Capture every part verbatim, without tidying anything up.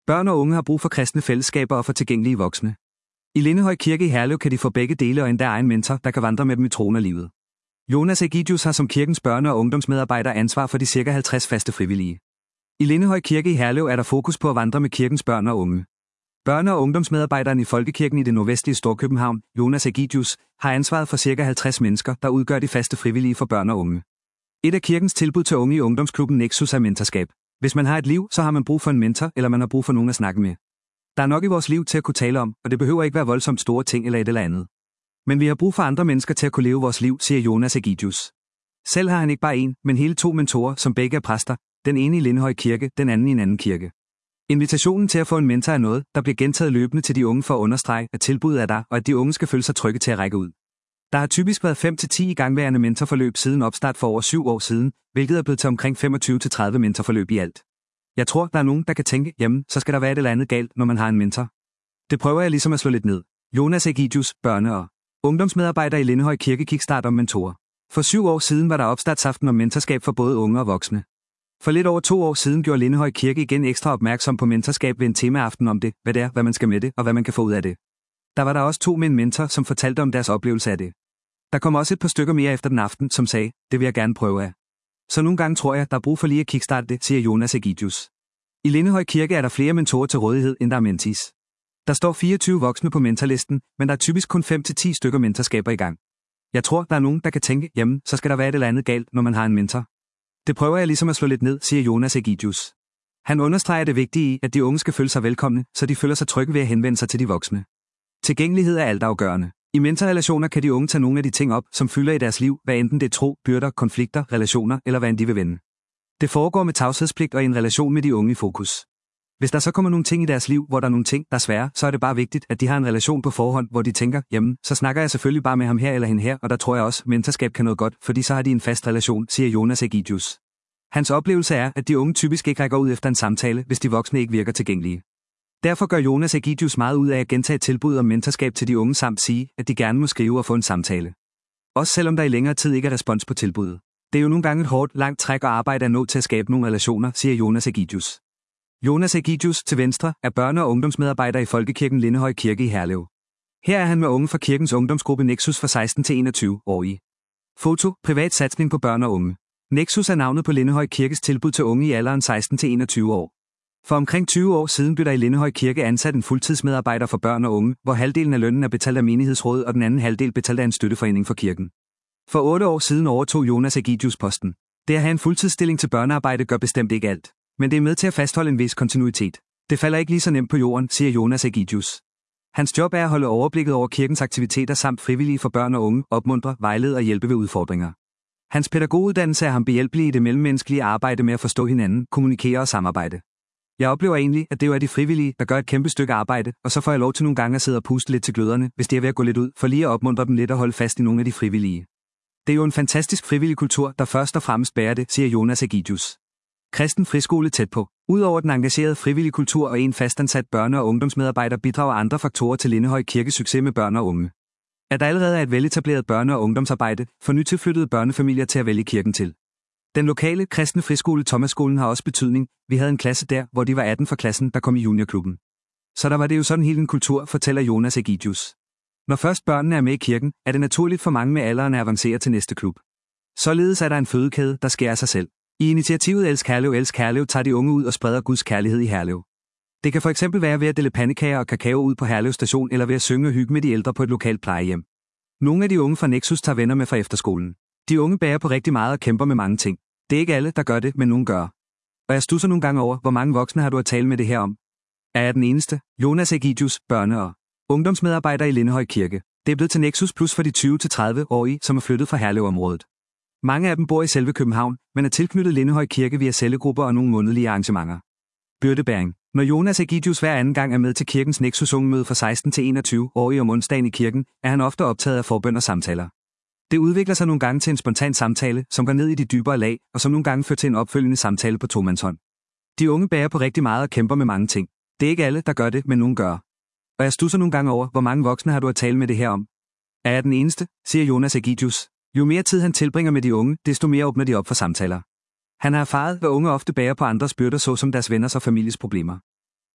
Børn og unge har brug for kristne fællesskaber og for tilgængelige voksne. I Lindehøj Kirke i Herlev kan de få begge dele og endda egen mentor, der kan vandre med dem i troen og livet. Jonas Ægidius har som kirkens børne- og ungdomsmedarbejder ansvar for de ca. halvtreds faste frivillige. I Lindehøj Kirke i Herlev er der fokus på at vandre med kirkens børn og unge. Børne- og ungdomsmedarbejderen i Folkekirken i det nordvestlige Storkøbenhavn, Jonas Ægidius, har ansvaret for ca. halvtreds mennesker, der udgør de faste frivillige for børn og unge. Et af kirkens tilbud til unge i ungdomsklubben Nexus er mentorskab. Hvis man har et liv, så har man brug for en mentor, eller man har brug for nogen at snakke med. Der er nok i vores liv til at kunne tale om, og det behøver ikke være voldsomt store ting eller et eller andet. Men vi har brug for andre mennesker til at kunne leve vores liv, siger Jonas Ægidius. Selv har han ikke bare en, men hele to mentorer, som begge er præster, den ene i Lindehøj Kirke, den anden i en anden kirke. Invitationen til at få en mentor er noget, der bliver gentaget løbende til de unge for at understrege, at tilbuddet er der, og at de unge skal føle sig trygge til at række ud. Der har typisk været fem til ti igangværende mentorforløb siden opstart for over syv år siden, hvilket er blevet til omkring femogtyve til tredive mentorforløb i alt. Jeg tror, der er nogen, der kan tænke, jamen, så skal der være et eller andet galt, når man har en mentor. Det prøver jeg ligesom at slå lidt ned. Jonas Ægidius, børne- og ungdomsmedarbejder i Lindehøj Kirke Kickstart om mentorer. For syv år siden var der opstartsaften om mentorskab for både unge og voksne. For lidt over to år siden gjorde Lindehøj Kirke igen ekstra opmærksom på mentorskab ved en temaaften om det, hvad det er, hvad man skal med det, og hvad man kan få ud af det. Der var der også to med en mentor, som fortalte om deres oplevelse af det. Der kom også et par stykker mere efter den aften, som sagde, det vil jeg gerne prøve af. Så nogle gange tror jeg, der er brug for lige at kickstarte det, siger Jonas Ægidius. I Lindehøj Kirke er der flere mentorer til rådighed, end der er mentees. Der står fireogtyve voksne på mentorlisten, men der er typisk kun fem til ti stykker mentorskaber i gang. Jeg tror, der er nogen, der kan tænke, jamen, så skal der være et eller andet galt, når man har en mentor. Det prøver jeg ligesom at slå lidt ned, siger Jonas Ægidius. Han understreger det vigtige i, at de unge skal føle sig velkomne, så de føler sig trygge ved at henvende sig til de voksne. Tilgængelighed er altafgørende. I mentorrelationer kan de unge tage nogle af de ting op, som fylder i deres liv, hvad enten det er tro, byrder, konflikter, relationer eller hvad end de vil vende. Det foregår med tavshedspligt og i en relation med de unge i fokus. Hvis der så kommer nogle ting i deres liv, hvor der er nogle ting, der er svære, så er det bare vigtigt, at de har en relation på forhånd, hvor de tænker, jamen, så snakker jeg selvfølgelig bare med ham her eller hende her, og der tror jeg også, mentorskab kan noget godt, fordi så har de en fast relation, siger Jonas Ægidius. Hans oplevelse er, at de unge typisk ikke rækker ud efter en samtale, hvis de voksne ikke virker tilgængelige. Derfor gør Jonas Ægidius meget ud af at gentage tilbud om mentorskab til de unge samt sige, at de gerne må skrive og få en samtale. Også selvom der i længere tid ikke er respons på tilbuddet. Det er jo nogle gange et hårdt, langt træk og arbejde at nå til at skabe nogle relationer, siger Jonas Ægidius. Jonas Ægidius til venstre er børne- og ungdomsmedarbejder i Folkekirken Lindehøj Kirke i Herlev. Her er han med unge fra kirkens ungdomsgruppe Nexus fra seksten til enogtyve årige. Foto, privat satsning på børn og unge. Nexus er navnet på Lindehøj Kirkes tilbud til unge i alderen seksten til enogtyve år. For omkring tyve år siden blev der i Lindehøj Kirke ansat en fuldtidsmedarbejder for børn og unge, hvor halvdelen af lønnen er betalt af menighedsrådet og den anden halvdel betalt af en støtteforening for kirken. For otte år siden overtog Jonas Ægidius posten. Det at have en fuldtidsstilling til børnearbejde gør bestemt ikke alt. Men det er med til at fastholde en vis kontinuitet. Det falder ikke lige så nemt på jorden, siger Jonas Ægidius. Hans job er at holde overblikket over kirkens aktiviteter samt frivillige for børn og unge, opmuntre, vejlede og hjælpe ved udfordringer. Hans pædagoguddannelse er ham behjælpelig i det mellemmenneskelige arbejde med at forstå hinanden, kommunikere og samarbejde. Jeg oplever egentlig, at det jo er de frivillige, der gør et kæmpe stykke arbejde, og så får jeg lov til nogle gange at sidde og puste lidt til gløderne, hvis de er ved at gå lidt ud, for lige at opmuntre dem lidt og holde fast i nogle af de frivillige. Det er jo en fantastisk frivillig kultur, der først og fremmest bærer det, siger Jonas Ægidius. Kristen friskole tæt på. Udover den engagerede frivillige kultur og en fastansat børne- og ungdomsmedarbejder bidrager andre faktorer til Lindehøj Kirkes succes med børn og unge. At der allerede er et veletableret børne- og ungdomsarbejde, får nytilflyttede børnefamilier til at vælge kirken til. Den lokale kristne friskole Thomasskolen har også betydning. Vi havde en klasse der, hvor de var atten fra klassen, der kom i juniorklubben. Så der var det jo sådan helt en kultur, fortæller Jonas Ægidius. Når først børnene er med i kirken, er det naturligt for mange med alderen at avancere til næste klub. Således er der en fødekæde, der sker af sig selv. I initiativet Elsk Herlev, Elsk Herlev tager de unge ud og spreder Guds kærlighed i Herlev. Det kan for eksempel være ved at dele pandekager og kakao ud på Herlev station eller ved at synge og hygge med de ældre på et lokalt plejehjem. Nogle af de unge fra Nexus tager venner med fra efterskolen. De unge bærer på rigtig meget og kæmper med mange ting. Det er ikke alle, der gør det, men nogen gør. Og jeg stusser nogle gange over, hvor mange voksne har du at tale med det her om. Er jeg den eneste? Jonas Ægidius, børne- og ungdomsmedarbejder i Lindehøj Kirke. Det er blevet til Nexus Plus for de tyve til tredive-årige, som er flyttet fra Herlev-området. Mange af dem bor i selve København, men er tilknyttet Lindehøj Kirke via cellegrupper og nogle månedlige arrangementer. Byrdebæring. Når Jonas Ægidius hver anden gang er med til kirkens Nexus ungemøde fra seksten til enogtyve-årige om onsdagen i kirken, er han ofte optaget af forbøn og samtaler. Det udvikler sig nogle gange til en spontan samtale, som går ned i de dybere lag, og som nogle gange fører til en opfølgende samtale på tomandshånd. De unge bærer på rigtig meget og kæmper med mange ting. Det er ikke alle, der gør det, men nogen gør. Og jeg stusser nogle gange over, hvor mange voksne har du at tale med det her om. Er jeg den eneste? Siger Jonas Ægidius. Jo mere tid han tilbringer med de unge, desto mere åbner de op for samtaler. Han har erfaret, hvad unge ofte bærer på andres byrder, såsom deres venners og families problemer.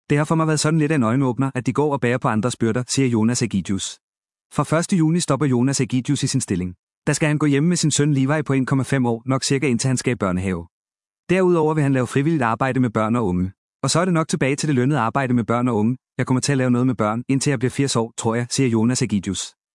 Det har for mig været sådan lidt af en øjenåbner, at de går og bærer på andres byrder, siger Jonas Ægidius. Fra første juni stopper Jonas Ægidius i sin stilling. Der skal han gå hjemme med sin søn Levi på en komma fem år, nok cirka indtil han skal i børnehave. Derudover vil han lave frivilligt arbejde med børn og unge. Og så er det nok tilbage til det lønnede arbejde med børn og unge. Jeg kommer til at lave noget med børn, indtil jeg bliver firs år, tror jeg, siger Jonas Ægidius.